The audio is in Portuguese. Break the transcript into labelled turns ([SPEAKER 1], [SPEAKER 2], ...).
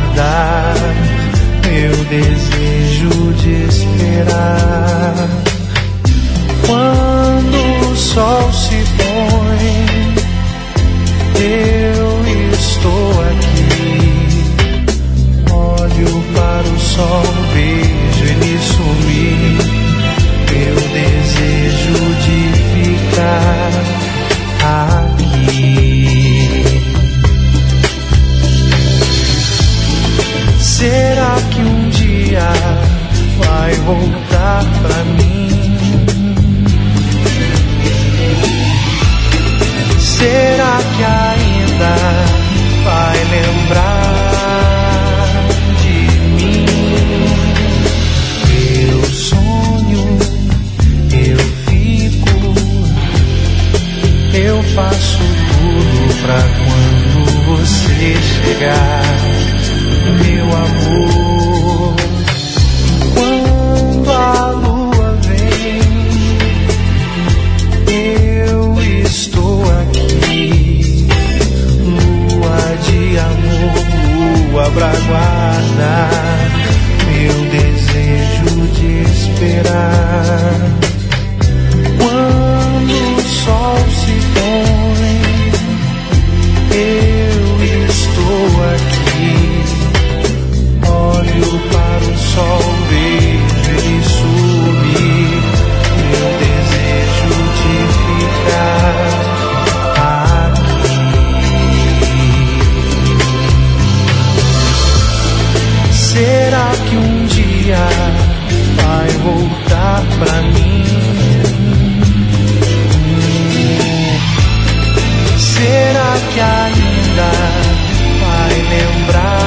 [SPEAKER 1] aguardar, meu desejo de esperar. Quando o sol se põe, eu estou aqui. Olho para o sol, vejo ele sumir. Meu desejo de ficar aqui. Será que um dia vai voltar pra mim? Será que ainda vai lembrar de mim? Eu sonho, eu fico, eu faço tudo pra quando você chegar, meu amor. Quando a lua vem, eu estou aqui. Lua de amor, lua pra guardar, meu desejo de esperar. Quando o sol se põe, eu estou aqui. Olho para o sol, vejo ele subir. Meu desejo de ficar aqui. Será que um dia vai voltar pra mim? Será que ainda vai lembrar